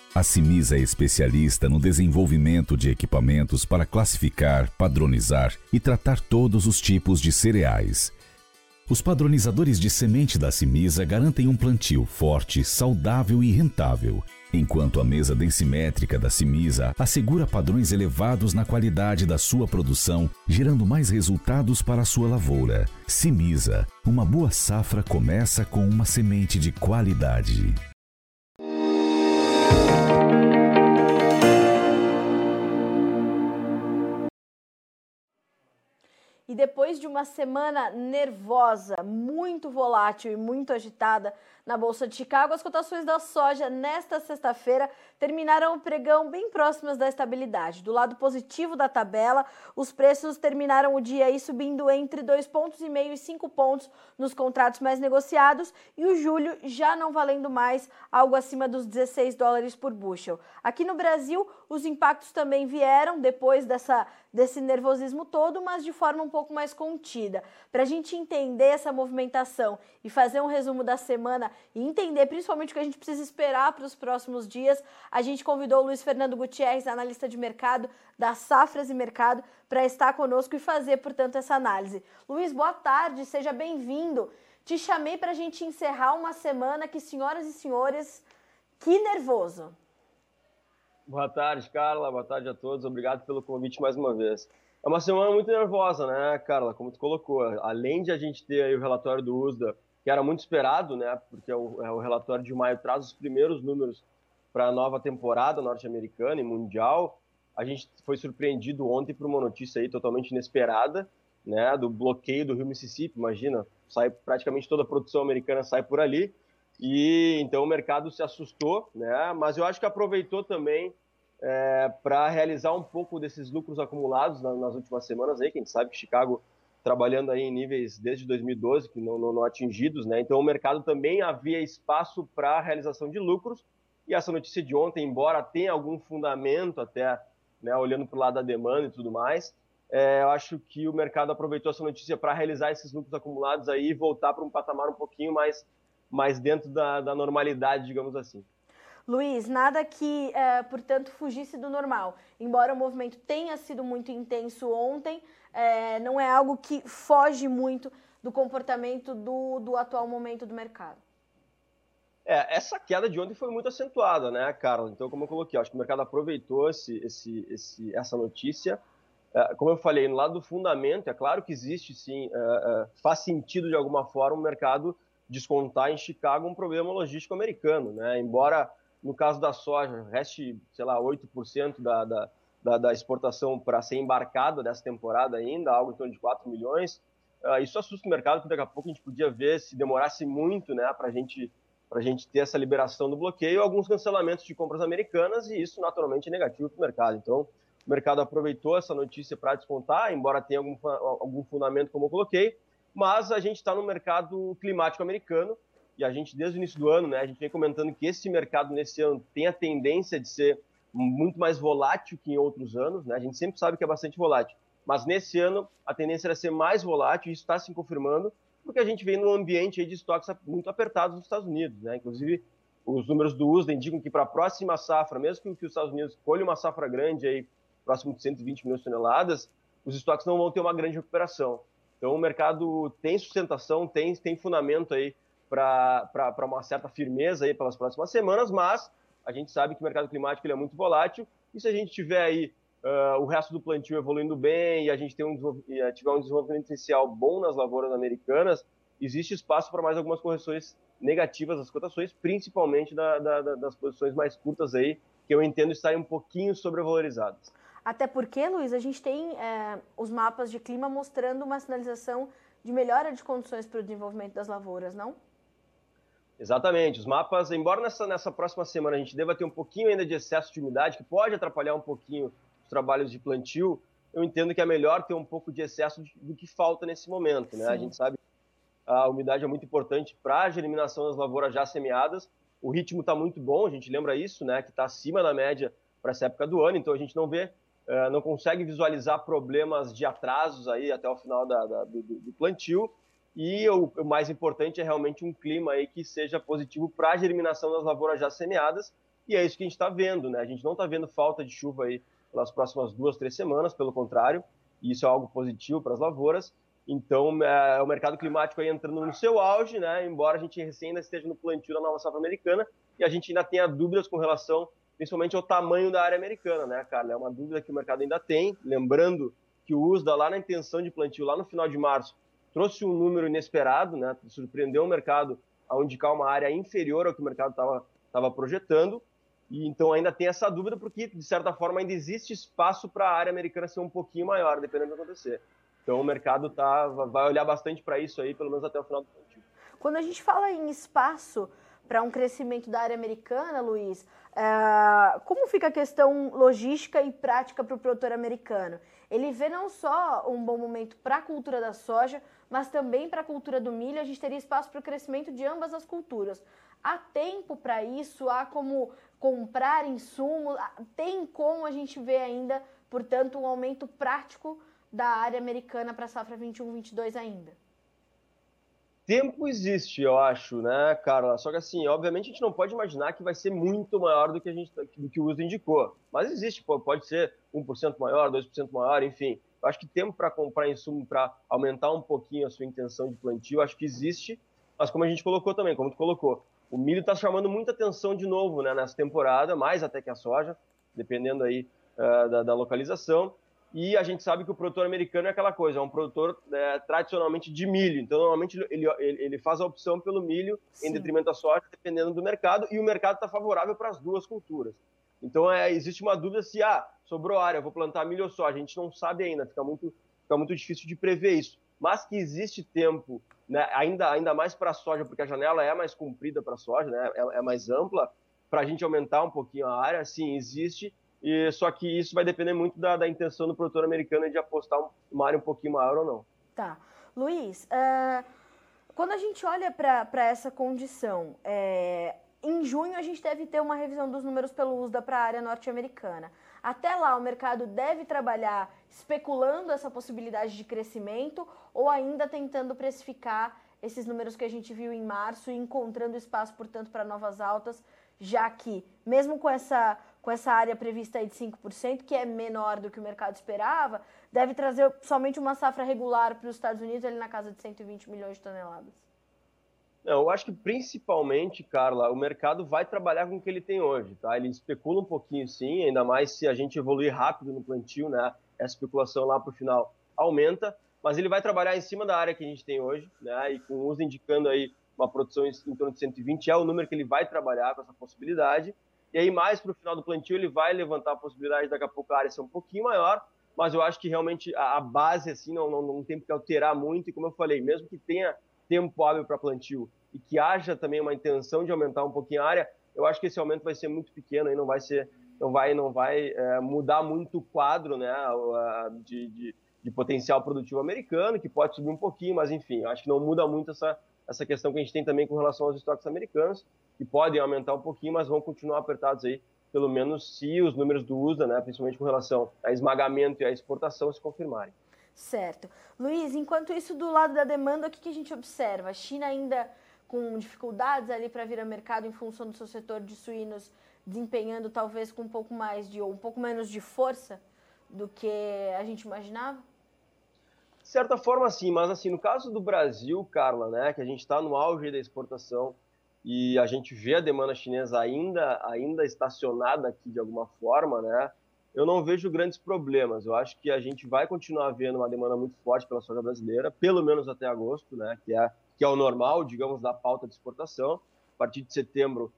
A Cimisa é especialista no desenvolvimento de equipamentos para classificar, padronizar e tratar todos os tipos de cereais. Os padronizadores de semente da Cimisa garantem um plantio forte, saudável e rentável, enquanto a mesa densimétrica da Cimisa assegura padrões elevados na qualidade da sua produção, gerando mais resultados para a sua lavoura. Cimisa, uma boa safra começa com uma semente de qualidade. E depois de uma semana nervosa, muito volátil e muito agitada na Bolsa de Chicago, as cotações da soja nesta sexta-feira terminaram o pregão bem próximas da estabilidade. Do lado positivo da tabela, os preços terminaram o dia aí subindo entre 2,5 pontos e 5 pontos nos contratos mais negociados e o julho já não valendo mais algo acima dos 16 dólares por bushel. Aqui no Brasil, os impactos também vieram depois desse nervosismo todo, mas de forma um pouco mais contida. Para a gente entender essa movimentação e fazer um resumo da semana e entender principalmente o que a gente precisa esperar para os próximos dias, a gente convidou o Luiz Fernando Gutierrez, analista de mercado da Safras e Mercado, para estar conosco e fazer, portanto, essa análise. Luiz, boa tarde, seja bem-vindo. Te chamei para a gente encerrar uma semana que, senhoras e senhores, que nervoso. Boa tarde, Carla. Boa tarde a todos. Obrigado pelo convite mais uma vez. É uma semana muito nervosa, né, Carla? Como tu colocou. Além de a gente ter aí o relatório do USDA, que era muito esperado, né, porque o relatório de maio traz os primeiros números para a nova temporada norte-americana e mundial. A gente foi surpreendido ontem por uma notícia aí totalmente inesperada, né, do bloqueio do rio Mississippi. Imagina, praticamente toda a produção americana sai por ali. E então o mercado se assustou, né? Mas eu acho que aproveitou também para realizar um pouco desses lucros acumulados nas últimas semanas aí, que a gente sabe que Chicago trabalhando aí em níveis desde 2012 que não atingidos, né? Então o mercado também havia espaço para a realização de lucros, e essa notícia de ontem, embora tenha algum fundamento até, né, olhando para o lado da demanda e tudo mais, eu acho que o mercado aproveitou essa notícia para realizar esses lucros acumulados aí e voltar para um patamar um pouquinho mais dentro da normalidade, digamos assim. Luiz, nada que, portanto, fugisse do normal. Embora o movimento tenha sido muito intenso ontem, não é algo que foge muito do comportamento do atual momento do mercado. Essa queda de ontem foi muito acentuada, né, Carla? Então, como eu coloquei, acho que o mercado aproveitou essa notícia. Como eu falei, no lado do fundamento, é claro que existe, sim, faz sentido de alguma forma o mercado descontar em Chicago um problema logístico americano, né? Embora no caso da soja reste, sei lá, 8% da exportação para ser embarcada dessa temporada ainda, algo em torno de 4 milhões, isso assusta o mercado, porque daqui a pouco a gente podia ver, se demorasse muito, né, para a gente ter essa liberação do bloqueio, alguns cancelamentos de compras americanas, e isso naturalmente é negativo para o mercado. Então, o mercado aproveitou essa notícia para descontar, embora tenha algum fundamento, como eu coloquei, mas a gente está no mercado climático americano, e a gente, desde o início do ano, né, a gente vem comentando que esse mercado nesse ano tem a tendência de ser muito mais volátil que em outros anos, né? A gente sempre sabe que é bastante volátil, mas nesse ano a tendência era ser mais volátil, e isso está se confirmando, porque a gente vem num ambiente aí de estoques muito apertados nos Estados Unidos, né? Inclusive, os números do USDA indicam que para a próxima safra, mesmo que os Estados Unidos colhem uma safra grande, aí, próximo de 120 milhões de toneladas, os estoques não vão ter uma grande recuperação. Então, o mercado tem sustentação, tem fundamento aí para uma certa firmeza aí pelas próximas semanas, mas a gente sabe que o mercado climático ele é muito volátil, e se a gente tiver aí o resto do plantio evoluindo bem e a gente tiver um desenvolvimento inicial bom nas lavouras americanas, existe espaço para mais algumas correções negativas das cotações, principalmente das posições mais curtas aí, que eu entendo estarem um pouquinho sobrevalorizadas. Até porque, Luiz, a gente tem os mapas de clima mostrando uma sinalização de melhora de condições para o desenvolvimento das lavouras, não? Exatamente. Os mapas, embora nessa próxima semana a gente deva ter um pouquinho ainda de excesso de umidade, que pode atrapalhar um pouquinho os trabalhos de plantio, eu entendo que é melhor ter um pouco de excesso do que falta nesse momento, né? A gente sabe que a umidade é muito importante para a germinação das lavouras já semeadas. O ritmo está muito bom, a gente lembra isso, né? Que está acima da média para essa época do ano, então a gente não consegue visualizar problemas de atrasos aí até o final do plantio. E o mais importante é realmente um clima aí que seja positivo para a germinação das lavouras já semeadas, e é isso que a gente está vendo, né? A gente não está vendo falta de chuva aí pelas próximas 2, 3 semanas, pelo contrário, e isso é algo positivo para as lavouras. Então, o mercado climático aí entrando no seu auge, né? Embora a gente recém ainda esteja no plantio da nova safra americana, e a gente ainda tenha dúvidas com relação, principalmente ao tamanho da área americana, né, Carla? É uma dúvida que o mercado ainda tem, lembrando que o USDA, lá na intenção de plantio, lá no final de março, trouxe um número inesperado, né? Surpreendeu o mercado ao indicar uma área inferior ao que o mercado estava projetando, e então ainda tem essa dúvida, porque, de certa forma, ainda existe espaço para a área americana ser um pouquinho maior, dependendo do que acontecer. Então o mercado vai olhar bastante para isso aí, pelo menos até o final do plantio. Quando a gente fala em espaço para um crescimento da área americana, Luiz, como fica a questão logística e prática para o produtor americano? Ele vê não só um bom momento para a cultura da soja, mas também para a cultura do milho. A gente teria espaço para o crescimento de ambas as culturas. Há tempo para isso? Há como comprar insumos? Tem como a gente ver ainda, portanto, um aumento prático da área americana para a safra 21-22 ainda? Tempo existe, eu acho, né, Carla? Só que assim, obviamente a gente não pode imaginar que vai ser muito maior do que o USDA indicou. Mas existe, pode ser 1% maior, 2% maior, enfim. Eu acho que tempo para comprar insumo, para aumentar um pouquinho a sua intenção de plantio, acho que existe. Mas como a gente colocou também, como tu colocou, o milho está chamando muita atenção de novo, né, nessa temporada, mais até que a soja, dependendo aí da localização. E a gente sabe que o produtor americano é aquela coisa, é um produtor tradicionalmente de milho. Então, normalmente, ele faz a opção pelo milho em detrimento da soja, dependendo do mercado, e o mercado está favorável para as duas culturas. Então, existe uma dúvida se, sobrou área, eu vou plantar milho ou soja. A gente não sabe ainda, fica muito difícil de prever isso. Mas que existe tempo, né, ainda mais para a soja, porque a janela é mais comprida para a soja, né, é mais ampla, para a gente aumentar um pouquinho a área, sim, existe. Só que isso vai depender muito da intenção do produtor americano de apostar uma área um pouquinho maior ou não. Tá. Luiz, quando a gente olha para essa condição, em junho a gente deve ter uma revisão dos números pelo USDA para a área norte-americana. Até lá o mercado deve trabalhar especulando essa possibilidade de crescimento ou ainda tentando precificar esses números que a gente viu em março e encontrando espaço, portanto, para novas altas, já que, mesmo com essa área prevista aí de 5%, que é menor do que o mercado esperava, deve trazer somente uma safra regular para os Estados Unidos, ali na casa de 120 milhões de toneladas. Não, eu acho que principalmente, Carla, o mercado vai trabalhar com o que ele tem hoje, tá? Ele especula um pouquinho sim, ainda mais se a gente evoluir rápido no plantio, né? Essa especulação lá para o final aumenta, mas ele vai trabalhar em cima da área que a gente tem hoje, né? E com o uso indicando aí uma produção em torno de 120, é o número que ele vai trabalhar com essa possibilidade. E aí, mais para o final do plantio, ele vai levantar a possibilidade de daqui a pouco a área ser um pouquinho maior, mas eu acho que realmente a base assim não tem que alterar muito, e como eu falei, mesmo que tenha tempo hábil para plantio e que haja também uma intenção de aumentar um pouquinho a área, eu acho que esse aumento vai ser muito pequeno e não vai mudar muito o quadro, né, de potencial produtivo americano, que pode subir um pouquinho, mas enfim, eu acho que não muda muito essa questão que a gente tem também com relação aos estoques americanos, que podem aumentar um pouquinho, mas vão continuar apertados aí, pelo menos se os números do USDA, né, principalmente com relação a esmagamento e a exportação, se confirmarem. Certo. Luiz, enquanto isso, do lado da demanda, o que a gente observa? A China ainda com dificuldades ali para vir ao mercado em função do seu setor de suínos desempenhando talvez com um pouco menos de força do que a gente imaginava? De certa forma, sim, mas assim, no caso do Brasil, Carla, né, que a gente está no auge da exportação e a gente vê a demanda chinesa ainda estacionada aqui de alguma forma, né, eu não vejo grandes problemas. Eu acho que a gente vai continuar vendo uma demanda muito forte pela soja brasileira, pelo menos até agosto, né, que é o normal, digamos, da pauta de exportação. A partir de setembro,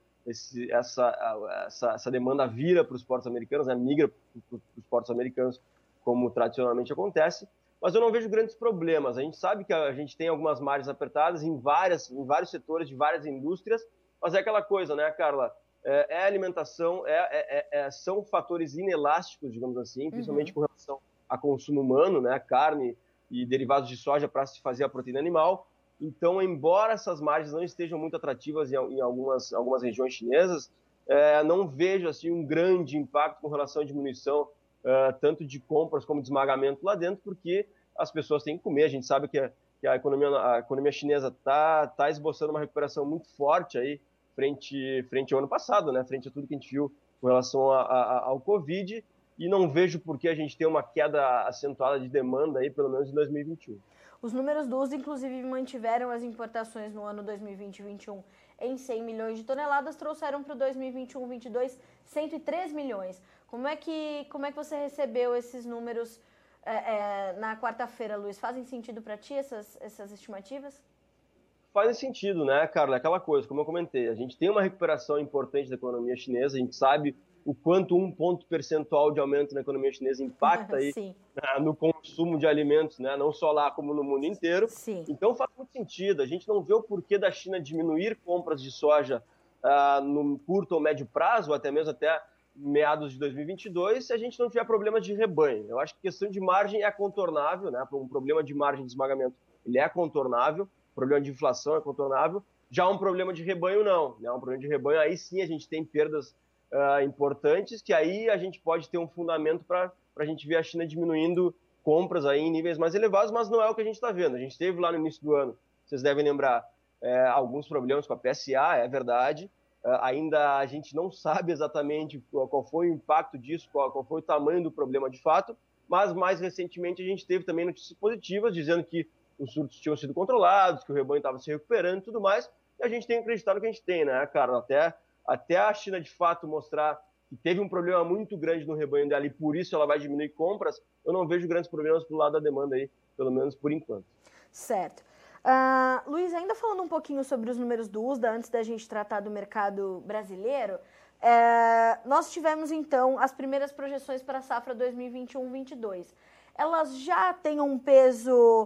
essa demanda vira para os portos americanos, né, migra para os portos americanos, como tradicionalmente acontece. Mas eu não vejo grandes problemas. A gente sabe que a gente tem algumas margens apertadas em vários setores de várias indústrias, mas é aquela coisa, né, Carla? Alimentação, são fatores inelásticos, digamos assim, principalmente com relação a consumo humano, né, carne e derivados de soja para se fazer a proteína animal. Então, embora essas margens não estejam muito atrativas em algumas regiões chinesas, não vejo assim um grande impacto com relação à diminuição tanto de compras como de esmagamento lá dentro, porque as pessoas têm que comer. A gente sabe que a economia chinesa está esboçando uma recuperação muito forte aí frente ao ano passado, né? Frente a tudo que a gente viu com relação ao Covid, e não vejo por que a gente ter uma queda acentuada de demanda aí, pelo menos em 2021. Os números do USDA, inclusive, mantiveram as importações no ano 2020-21 em 100 milhões de toneladas, trouxeram para o 2021-22 103 milhões. Como é que você recebeu esses números na quarta-feira, Luiz? Fazem sentido para ti essas estimativas? Faz sentido, né, Carla? Aquela coisa, como eu comentei, a gente tem uma recuperação importante da economia chinesa, a gente sabe o quanto um ponto percentual de aumento na economia chinesa impacta aí no consumo de alimentos, né? Não só lá, como no mundo inteiro. Sim. Então faz muito sentido. A gente não vê o porquê da China diminuir compras de soja no curto ou médio prazo, ou até mesmo até meados de 2022, se a gente não tiver problemas de rebanho. Eu acho que a questão de margem é contornável, né? Um problema de margem de esmagamento, ele é contornável, o problema de inflação é contornável. Já um problema de rebanho, não. Um problema de rebanho, aí sim a gente tem perdas importantes, que aí a gente pode ter um fundamento para a gente ver a China diminuindo compras aí em níveis mais elevados, mas não é o que a gente está vendo. A gente teve lá no início do ano, vocês devem lembrar, alguns problemas com a PSA, é verdade. Ainda a gente não sabe exatamente qual foi o impacto disso, qual foi o tamanho do problema de fato, mas mais recentemente a gente teve também notícias positivas, dizendo que os surtos tinham sido controlados, que o rebanho estava se recuperando e tudo mais, e a gente tem que acreditar no que a gente tem, né, cara? Até a China, de fato, mostrar que teve um problema muito grande no rebanho dela e por isso ela vai diminuir compras, eu não vejo grandes problemas pro lado da demanda aí, pelo menos por enquanto. Certo. Luiz, ainda falando um pouquinho sobre os números do USDA, antes da gente tratar do mercado brasileiro, nós tivemos, então, as primeiras projeções para a safra 2021-22. Elas já têm um peso,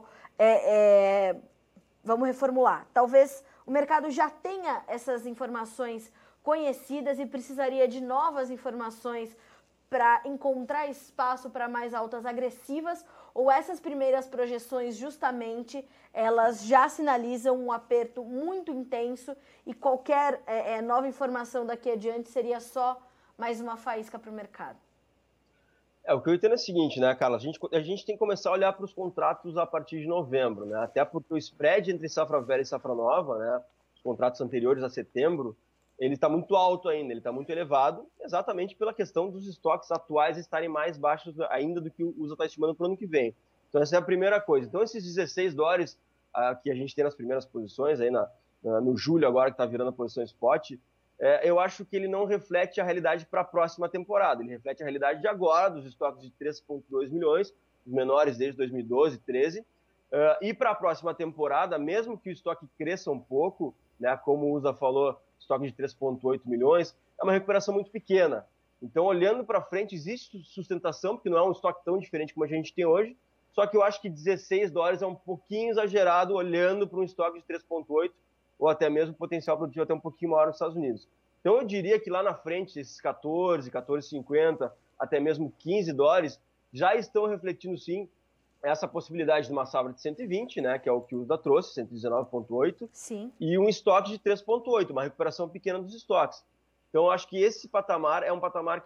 vamos reformular, talvez o mercado já tenha essas informações conhecidas e precisaria de novas informações para encontrar espaço para mais altas agressivas, ou essas primeiras projeções justamente elas já sinalizam um aperto muito intenso e qualquer nova informação daqui adiante seria só mais uma faísca para o mercado? O que eu entendo é o seguinte, né, Carla? A gente tem que começar a olhar para os contratos a partir de novembro, né? Até porque o spread entre safra velha e safra nova, né, os contratos anteriores a setembro, ele está muito alto ainda, ele está muito elevado, exatamente pela questão dos estoques atuais estarem mais baixos ainda do que o USA está estimando para o ano que vem. Então, essa é a primeira coisa. Então, esses 16 dólares que a gente tem nas primeiras posições, aí no julho agora, que está virando a posição spot, eu acho que ele não reflete a realidade para a próxima temporada. Ele reflete a realidade de agora, dos estoques de 3,2 milhões, os menores desde 2012, 13. E para a próxima temporada, mesmo que o estoque cresça um pouco, né, como o USA falou, estoque de 3,8 milhões, é uma recuperação muito pequena. Então, olhando para frente, existe sustentação, porque não é um estoque tão diferente como a gente tem hoje, só que eu acho que 16 dólares é um pouquinho exagerado olhando para um estoque de 3,8 ou até mesmo potencial produtivo até um pouquinho maior nos Estados Unidos. Então, eu diria que lá na frente, esses 14,50, até mesmo 15 dólares, já estão refletindo, sim, essa possibilidade de uma safra de 120, né, que é o que o USDA trouxe, 119,8, e um estoque de 3,8, uma recuperação pequena dos estoques. Então, eu acho que esse patamar é um patamar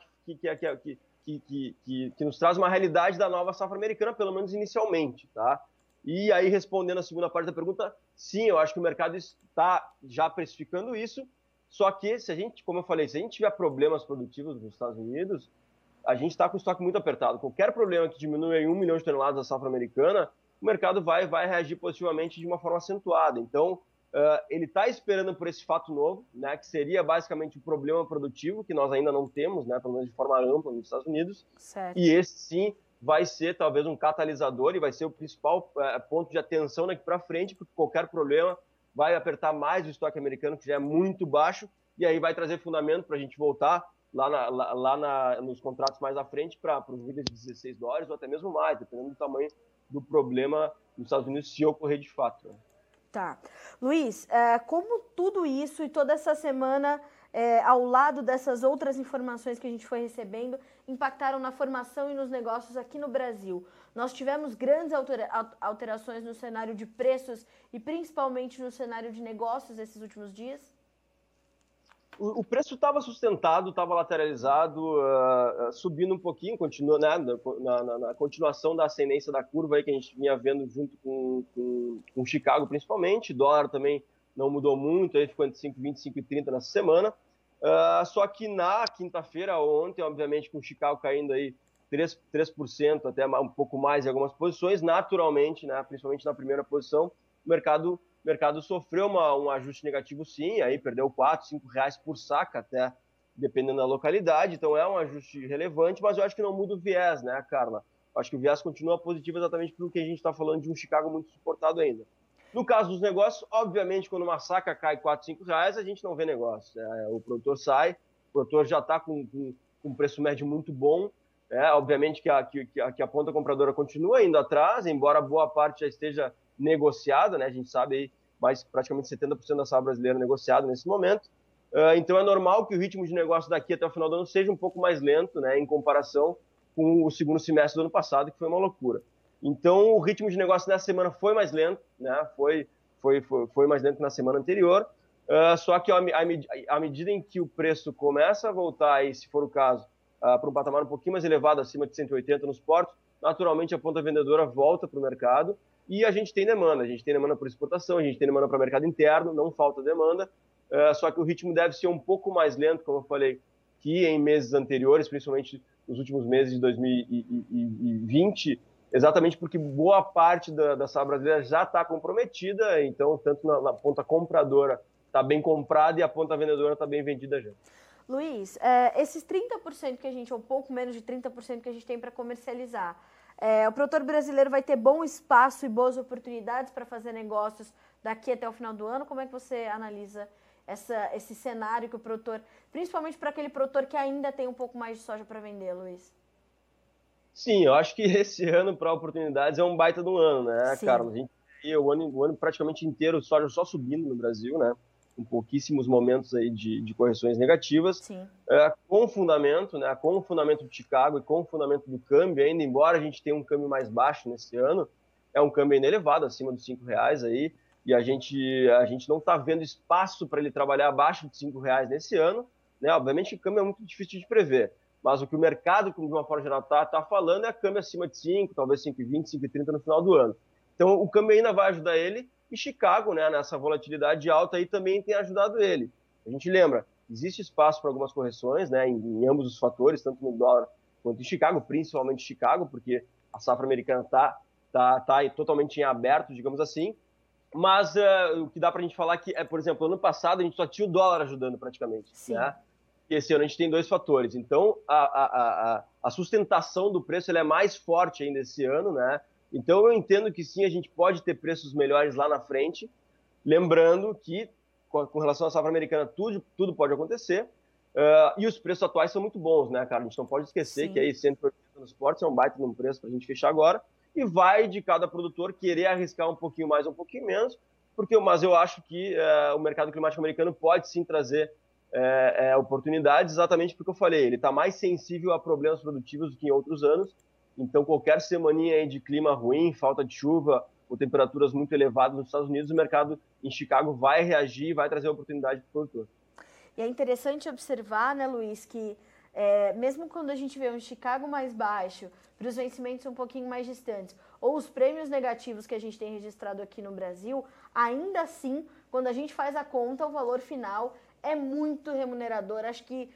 que nos traz uma realidade da nova safra americana, pelo menos inicialmente, tá? E aí, respondendo a segunda parte da pergunta, sim, eu acho que o mercado está já precificando isso, só que, como eu falei, se a gente tiver problemas produtivos nos Estados Unidos, a gente está com o estoque muito apertado. Qualquer problema que diminua em 1 milhão de toneladas da safra americana, o mercado vai reagir positivamente de uma forma acentuada. Então, ele está esperando por esse fato novo, né, que seria basicamente o problema produtivo, que nós ainda não temos, né, pelo menos de forma ampla nos Estados Unidos. Certo. E esse, sim, vai ser talvez um catalisador e vai ser o principal ponto de atenção daqui para frente, porque qualquer problema vai apertar mais o estoque americano, que já é muito baixo, e aí vai trazer fundamento para a gente voltar nos contratos mais à frente para os níveis de 16 dólares ou até mesmo mais, dependendo do tamanho do problema nos Estados Unidos, se ocorrer de fato. Né? Tá. Luiz, como tudo isso e toda essa semana, ao lado dessas outras informações que a gente foi recebendo, impactaram na formação e nos negócios aqui no Brasil? Nós tivemos grandes alterações no cenário de preços e principalmente no cenário de negócios esses últimos dias? O preço estava sustentado, estava lateralizado, subindo um pouquinho, continua, né, na continuação da ascendência da curva aí que a gente vinha vendo junto com Chicago, principalmente. Dólar também não mudou muito, aí ficou entre 5,20 e 5,30 nessa semana. Só que na quinta-feira, ontem, obviamente, com o Chicago caindo aí 3%, até um pouco mais em algumas posições, naturalmente, né, principalmente na primeira posição, o mercado sofreu um ajuste negativo sim, aí perdeu 4, 5 reais por saca, até dependendo da localidade, então é um ajuste relevante, mas eu acho que não muda o viés, né, Carla? Eu acho que o viés continua positivo exatamente pelo que a gente está falando de um Chicago muito suportado ainda. No caso dos negócios, obviamente, quando uma saca cai 4, 5 reais, a gente não vê negócio. O produtor sai, o produtor já está com um preço médio muito bom. Obviamente que a ponta compradora continua indo atrás, embora boa parte já esteja negociada, né? A gente sabe aí, mais praticamente 70% da safra brasileira negociada nesse momento. Então é normal que o ritmo de negócio daqui até o final do ano seja um pouco mais lento, né, em comparação com o segundo semestre do ano passado, que foi uma loucura. Então, o ritmo de negócio nessa semana foi mais lento, né? Foi mais lento na semana anterior. Só que à medida em que o preço começa a voltar, aí, se for o caso, para um patamar um pouquinho mais elevado, acima de 180 nos portos, naturalmente a ponta vendedora volta para o mercado e a gente tem demanda. A gente tem demanda por exportação, a gente tem demanda para o mercado interno, não falta demanda. Só que o ritmo deve ser um pouco mais lento, como eu falei, que em meses anteriores, principalmente nos últimos meses de 2020, exatamente porque boa parte da safra brasileira já está comprometida, então tanto na ponta compradora está bem comprada e a ponta vendedora está bem vendida já. Luiz, esses 30% que a gente, ou pouco menos de 30% que a gente tem para comercializar, o produtor brasileiro vai ter bom espaço e boas oportunidades para fazer negócios daqui até o final do ano? Como é que você analisa esse cenário que o produtor, principalmente para aquele produtor que ainda tem um pouco mais de soja para vender, Luiz? Sim, eu acho que esse ano para oportunidades é um baita de um ano, né, Sim. Carlos? A gente tem o ano praticamente inteiro soja só subindo no Brasil, né? Com pouquíssimos momentos aí de correções negativas. Sim. Com fundamento, né? Com o fundamento de Chicago e com o fundamento do câmbio ainda, embora a gente tenha um câmbio mais baixo nesse ano, é um câmbio ainda elevado, acima dos R$5 aí, e a gente não está vendo espaço para ele trabalhar abaixo de R$5 nesse ano, né? Obviamente o câmbio é muito difícil de prever, mas o que o mercado, de uma forma geral, está falando é câmbio acima de 5, talvez 5,20, 5,30 no final do ano. Então o câmbio ainda vai ajudar ele, e Chicago, né, nessa volatilidade alta aí também tem ajudado ele. A gente lembra, existe espaço para algumas correções, né, em ambos os fatores, tanto no dólar quanto em Chicago, principalmente Chicago, porque a safra americana tá totalmente em aberto, digamos assim. Mas o que dá para a gente falar que por exemplo, ano passado a gente só tinha o dólar ajudando praticamente. Sim. Né? E esse ano a gente tem dois fatores. Então, a sustentação do preço ela é mais forte ainda esse ano, né? Então, eu entendo que sim, a gente pode ter preços melhores lá na frente, lembrando que, com relação à safra americana, tudo pode acontecer, e os preços atuais são muito bons, né, cara? A gente não pode esquecer Sim. que aí 180 nos portos é um baita de um preço para a gente fechar agora, e vai de cada produtor querer arriscar um pouquinho mais, um pouquinho menos, mas eu acho que o mercado climático americano pode sim trazer oportunidades, exatamente porque eu falei, ele está mais sensível a problemas produtivos do que em outros anos. Então, qualquer semaninha aí de clima ruim, falta de chuva ou temperaturas muito elevadas nos Estados Unidos, o mercado em Chicago vai reagir e vai trazer oportunidade para o produtor. E é interessante observar, né, Luiz, que mesmo quando a gente vê um Chicago mais baixo, para os vencimentos um pouquinho mais distantes, ou os prêmios negativos que a gente tem registrado aqui no Brasil, ainda assim, quando a gente faz a conta, o valor final é muito remunerador. Acho que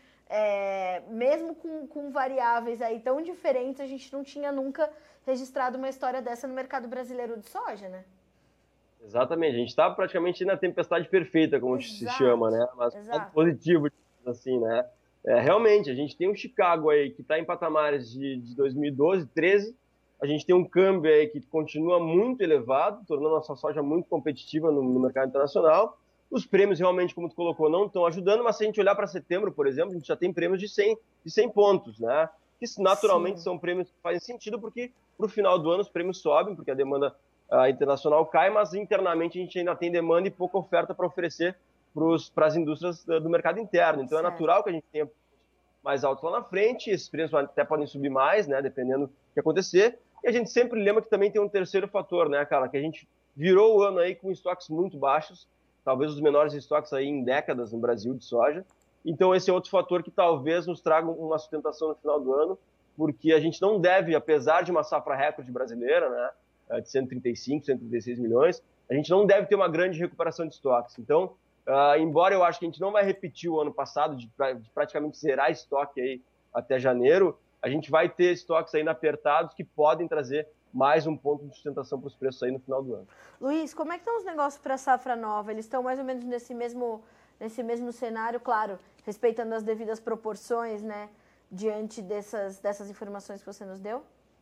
mesmo com variáveis aí tão diferentes, a gente não tinha nunca registrado uma história dessa no mercado brasileiro de soja, né? Exatamente, a gente está praticamente na tempestade perfeita, como se chama, né? Mas positivo, assim, né? Realmente, a gente tem um Chicago aí que está em patamares de 2012, 13, a gente tem um câmbio aí que continua muito elevado, tornando a nossa soja muito competitiva no mercado internacional. Os prêmios realmente, como tu colocou, não estão ajudando, mas se a gente olhar para setembro, por exemplo, a gente já tem prêmios de 100 pontos, né? Que naturalmente são prêmios que fazem sentido, porque para o final do ano os prêmios sobem, porque a demanda internacional cai, mas internamente a gente ainda tem demanda e pouca oferta para oferecer para as indústrias do mercado interno. Então é natural que a gente tenha mais altos lá na frente, esses prêmios até podem subir mais, né? Dependendo do que acontecer. E a gente sempre lembra que também tem um terceiro fator, né, cara? Que a gente virou o ano aí com estoques muito baixos, talvez os menores estoques aí em décadas no Brasil de soja. Então esse é outro fator que talvez nos traga uma sustentação no final do ano, porque a gente não deve, apesar de uma safra recorde brasileira, né, de 135, 136 milhões, a gente não deve ter uma grande recuperação de estoques. Então, embora eu acho que a gente não vai repetir o ano passado, de praticamente zerar estoque aí até janeiro, a gente vai ter estoques ainda apertados que podem trazer mais um ponto de sustentação para os preços aí no final do ano. Luiz, como é que estão os negócios para a safra nova? Eles estão mais ou menos nesse mesmo cenário, claro, respeitando as devidas proporções, né, diante dessas informações que você nos deu?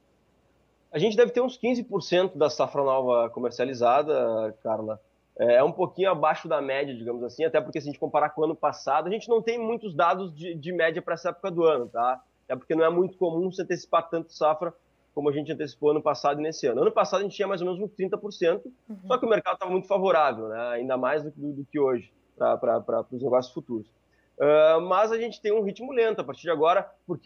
A gente deve ter uns 15% da safra nova comercializada, Carla. É um pouquinho abaixo da média, digamos assim, até porque se a gente comparar com o ano passado, a gente não tem muitos dados de média para essa época do ano, tá? É porque não é muito comum se antecipar tanto safra como a gente antecipou ano passado e nesse ano. Ano passado a gente tinha mais ou menos uns 30%, só que o mercado estava muito favorável, né? Ainda mais do que hoje, para os negócios futuros. Mas a gente tem um ritmo lento a partir de agora, porque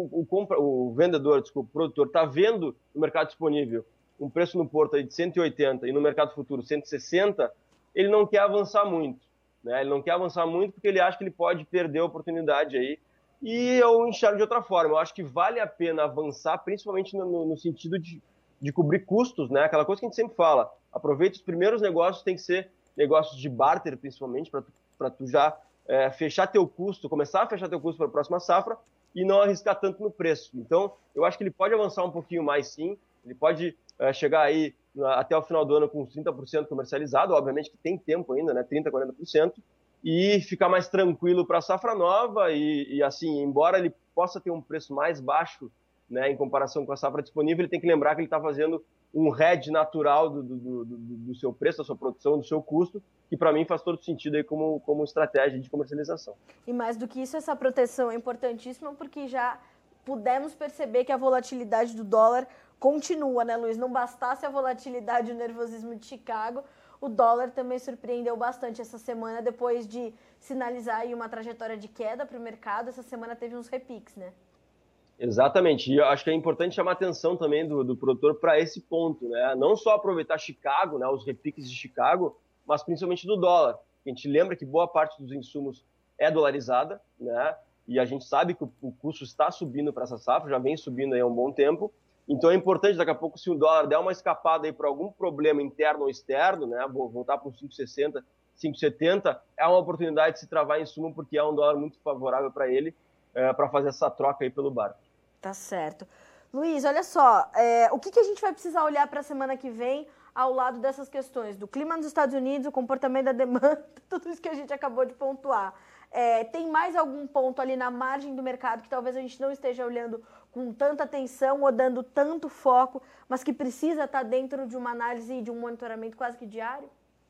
o vendedor, desculpa, o produtor, está vendo no mercado disponível um preço no porto aí de 180 e no mercado futuro 160, ele não quer avançar muito, né? Ele não quer avançar muito porque ele acha que ele pode perder a oportunidade aí. E eu enxergo de outra forma. Eu acho que vale a pena avançar, principalmente no sentido de cobrir custos, né? Aquela coisa que a gente sempre fala. Aproveita os primeiros negócios, tem que ser negócios de barter, principalmente, para tu já fechar teu custo, começar a fechar teu custo para a próxima safra e não arriscar tanto no preço. Então, eu acho que ele pode avançar um pouquinho mais, sim. Ele pode chegar aí até o final do ano com uns 30% comercializado, obviamente que tem tempo ainda, né? 30%, 40%, e ficar mais tranquilo para a safra nova e assim, embora ele possa ter um preço mais baixo, né, em comparação com a safra disponível, ele tem que lembrar que ele está fazendo um hedge natural do seu preço, da sua produção, do seu custo, que para mim faz todo sentido aí como estratégia de comercialização. E mais do que isso, essa proteção é importantíssima porque já pudemos perceber que a volatilidade do dólar continua, né, Luiz? Não bastasse a volatilidade e o nervosismo de Chicago, o dólar também surpreendeu bastante essa semana, depois de sinalizar aí uma trajetória de queda para o mercado. Essa semana teve uns repiques, né? Exatamente, e eu acho que é importante chamar a atenção também do produtor para esse ponto, né? Não só aproveitar Chicago, né, os repiques de Chicago, mas principalmente do dólar. A gente lembra que boa parte dos insumos é dolarizada, né? E a gente sabe que o custo está subindo para essa safra, já vem subindo aí há um bom tempo. Então é importante, daqui a pouco, se o dólar der uma escapada aí para algum problema interno ou externo, né? Voltar para os 5,60, 5,70, é uma oportunidade de se travar em insumo, porque é um dólar muito favorável para ele, para fazer essa troca aí pelo barco. Tá certo. Luiz, olha só, o que a gente vai precisar olhar para a semana que vem ao lado dessas questões? Do clima nos Estados Unidos, o comportamento da demanda, tudo isso que a gente acabou de pontuar. Tem mais algum ponto ali na margem do mercado que talvez a gente não esteja olhando com tanta atenção ou dando tanto foco, mas que precisa estar dentro de uma análise e de um monitoramento quase que diário?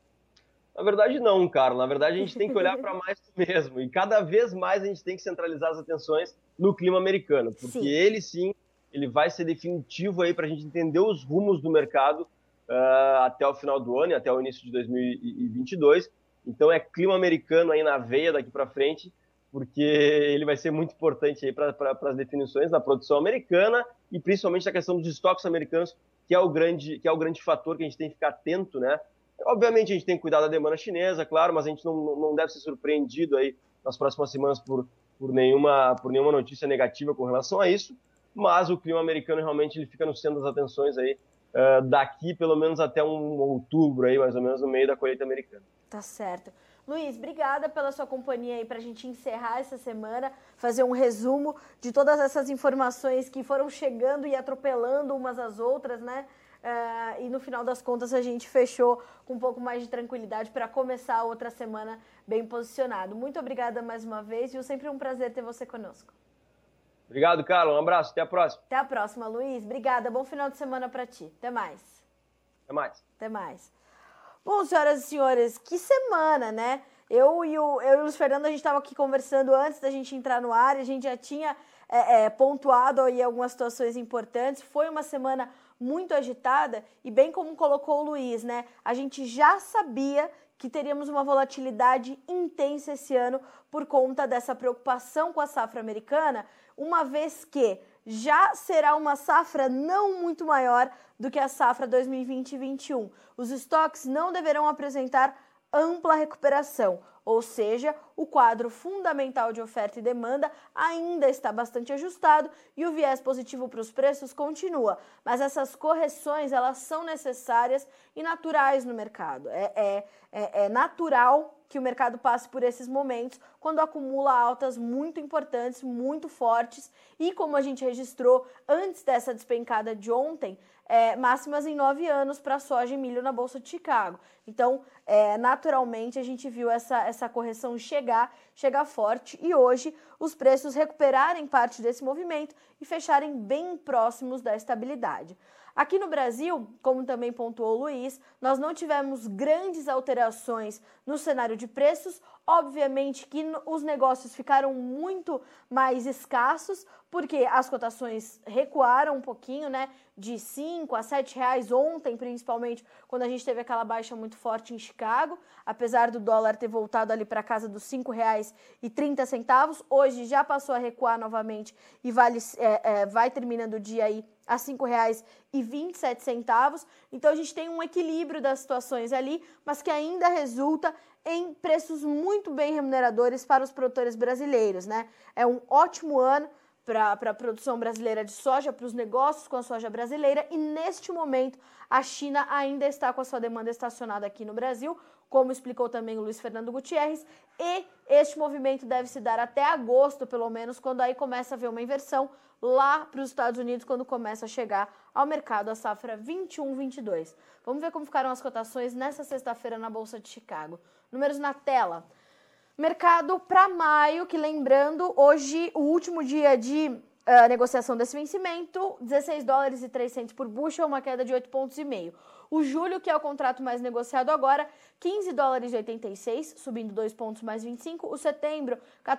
Na verdade, não, Carlos. Na verdade, a gente tem que olhar para mais do mesmo. E cada vez mais a gente tem que centralizar as atenções no clima americano, porque ele vai ser definitivo aí para a gente entender os rumos do mercado até o final do ano e até o início de 2022. Então, é clima americano aí na veia daqui para frente, porque ele vai ser muito importante aí para as definições da produção americana e principalmente na questão dos estoques americanos, que é o grande fator que a gente tem que ficar atento, né? Obviamente a gente tem que cuidar da demanda chinesa, claro, mas a gente não deve ser surpreendido aí nas próximas semanas por nenhuma notícia negativa com relação a isso, mas o clima americano realmente ele fica no centro das atenções aí daqui pelo menos até um outubro aí, mais ou menos no meio da colheita americana. Tá certo. Luiz, obrigada pela sua companhia aí para a gente encerrar essa semana, fazer um resumo de todas essas informações que foram chegando e atropelando umas às outras, né? E no final das contas a gente fechou com um pouco mais de tranquilidade para começar a outra semana bem posicionado. Muito obrigada mais uma vez, viu? Sempre um prazer ter você conosco. Obrigado, Carlos. Um abraço. Até a próxima. Até a próxima, Luiz. Obrigada. Bom final de semana para ti. Até mais. Até mais. Até mais. Bom, senhoras e senhores, que semana, né? Eu e o Luiz Fernando, a gente estava aqui conversando antes da gente entrar no ar, a gente já tinha pontuado aí algumas situações importantes. Foi uma semana muito agitada e bem como colocou o Luiz, né? A gente já sabia que teríamos uma volatilidade intensa esse ano por conta dessa preocupação com a safra americana, uma vez que já será uma safra não muito maior do que a safra 2020 e 2021. Os estoques não deverão apresentar ampla recuperação, ou seja, o quadro fundamental de oferta e demanda ainda está bastante ajustado e o viés positivo para os preços continua. Mas essas correções, elas são necessárias e naturais no mercado. É natural que o mercado passe por esses momentos quando acumula altas muito importantes, muito fortes e, como a gente registrou antes dessa despencada de ontem, máximas em 9 anos para soja e milho na Bolsa de Chicago. Então, naturalmente, a gente viu essa correção chegar forte e hoje os preços recuperarem parte desse movimento e fecharem bem próximos da estabilidade. Aqui no Brasil, como também pontuou o Luiz, nós não tivemos grandes alterações no cenário de preços. Obviamente que os negócios ficaram muito mais escassos, porque as cotações recuaram um pouquinho, né, de 5 a 7 reais ontem, principalmente quando a gente teve aquela baixa muito forte em Chicago, apesar do dólar ter voltado ali para casa dos R$5,30, hoje já passou a recuar novamente e vai terminando o dia aí a R$5,27. Então a gente tem um equilíbrio das situações ali, mas que ainda resulta em preços muito bem remuneradores para os produtores brasileiros, né? É um ótimo ano para a produção brasileira de soja, para os negócios com a soja brasileira, e neste momento a China ainda está com a sua demanda estacionada aqui no Brasil, como explicou também o Luiz Fernando Gutierrez, e este movimento deve se dar até agosto, pelo menos, quando aí começa a haver uma inversão lá para os Estados Unidos, quando começa a chegar ao mercado a safra 21-22. Vamos ver como ficaram as cotações nessa sexta-feira na Bolsa de Chicago. Números na tela. Mercado para maio, que lembrando, hoje o último dia de negociação desse vencimento, $16,03 por bushel, uma queda de 8,5 pontos. O julho, que é o contrato mais negociado agora, $15,86, subindo 2 pontos mais 25. O setembro,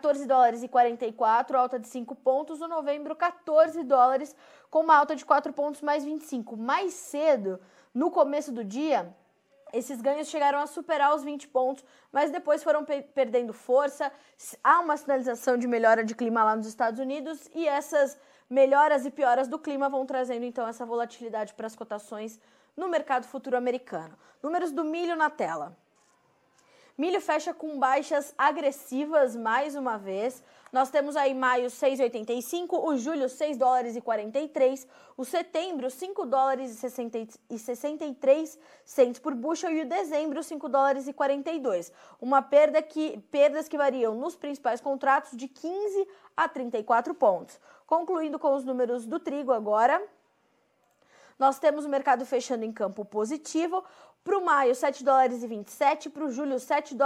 $14,44, alta de 5 pontos. O novembro, $14, com uma alta de 4 pontos mais 25. Mais cedo, no começo do dia, esses ganhos chegaram a superar os 20 pontos, mas depois foram perdendo força. Há uma sinalização de melhora de clima lá nos Estados Unidos e essas melhoras e pioras do clima vão trazendo então essa volatilidade para as cotações no mercado futuro americano. Números do milho na tela. Milho fecha com baixas agressivas mais uma vez. Nós temos aí maio $6,85, o julho $6,43, o setembro $5,63 por bushel e o dezembro $5,42. Perdas que variam nos principais contratos de 15 a 34 pontos. Concluindo com os números do trigo agora, nós temos o mercado fechando em campo positivo. Para o maio, $7,27, para o julho,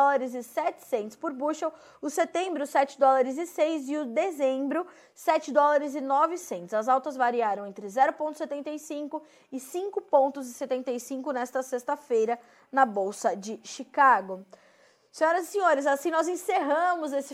$7,07 por bushel, o setembro, $7,06 e o dezembro, $7,09. As altas variaram entre 0,75 e 5,75 nesta sexta-feira na Bolsa de Chicago. Senhoras e senhores, assim nós encerramos esse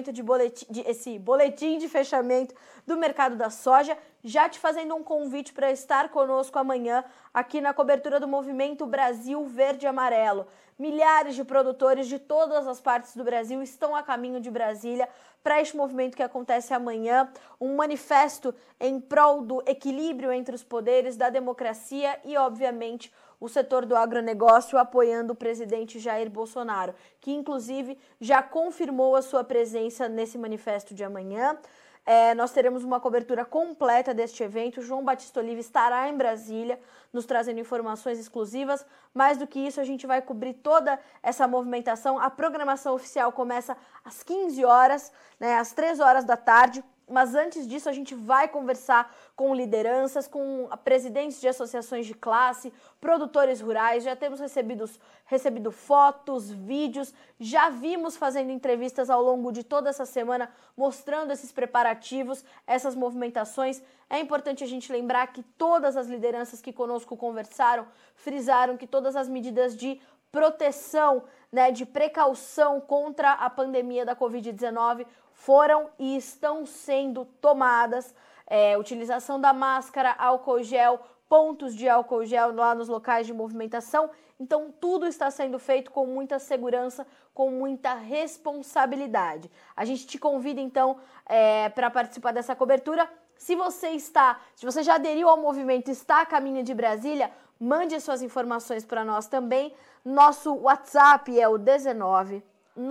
boletim de fechamento do mercado da soja, já te fazendo um convite para estar conosco amanhã aqui na cobertura do movimento Brasil Verde e Amarelo. Milhares de produtores de todas as partes do Brasil estão a caminho de Brasília para este movimento que acontece amanhã, um manifesto em prol do equilíbrio entre os poderes, da democracia e, obviamente, o setor do agronegócio apoiando o presidente Jair Bolsonaro, que inclusive já confirmou a sua presença nesse manifesto de amanhã. Nós teremos uma cobertura completa deste evento. João Batista Oliva estará em Brasília, nos trazendo informações exclusivas. Mais do que isso, a gente vai cobrir toda essa movimentação. A programação oficial começa às 15 horas, né, às 3 horas da tarde. Mas antes disso, a gente vai conversar com lideranças, com presidentes de associações de classe, produtores rurais. Já temos recebido fotos, vídeos, já vimos fazendo entrevistas ao longo de toda essa semana, mostrando esses preparativos, essas movimentações. É importante a gente lembrar que todas as lideranças que conosco conversaram, frisaram que todas as medidas de proteção, né, de precaução contra a pandemia da Covid-19 foram e estão sendo tomadas. Utilização da máscara, álcool gel, pontos de álcool gel lá nos locais de movimentação. Então, tudo está sendo feito com muita segurança, com muita responsabilidade. A gente te convida, então, para participar dessa cobertura. Se você já aderiu ao movimento e está a caminho de Brasília, Mande suas informações para nós também. Nosso WhatsApp é o 19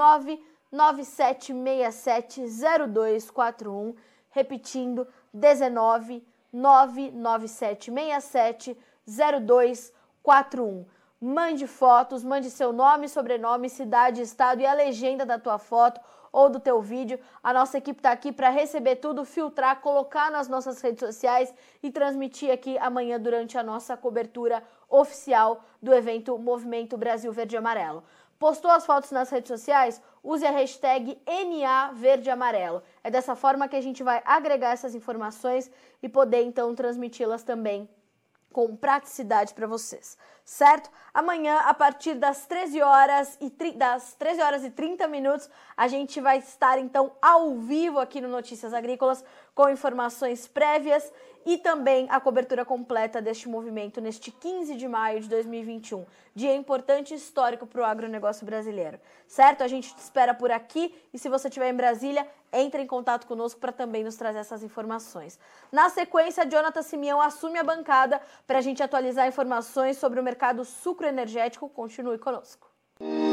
997670241. Repetindo, 19 997670241. Mande fotos, mande seu nome, sobrenome, cidade, estado e a legenda da tua foto ou do teu vídeo. A nossa equipe está aqui para receber tudo, filtrar, colocar nas nossas redes sociais e transmitir aqui amanhã durante a nossa cobertura oficial do evento Movimento Brasil Verde e Amarelo. Postou as fotos nas redes sociais? Use a hashtag NA Verde e Amarelo. É dessa forma que a gente vai agregar essas informações e poder então transmiti-las também com praticidade para vocês, certo? Amanhã, a partir das 13 horas e 30 minutos, a gente vai estar então ao vivo aqui no Notícias Agrícolas com informações prévias e também a cobertura completa deste movimento neste 15 de maio de 2021, dia importante e histórico para o agronegócio brasileiro, certo? A gente te espera por aqui e se você estiver em Brasília, entre em contato conosco para também nos trazer essas informações. Na sequência, Jonathan Simeão assume a bancada para a gente atualizar informações sobre o mercado sucroenergético. Continue conosco.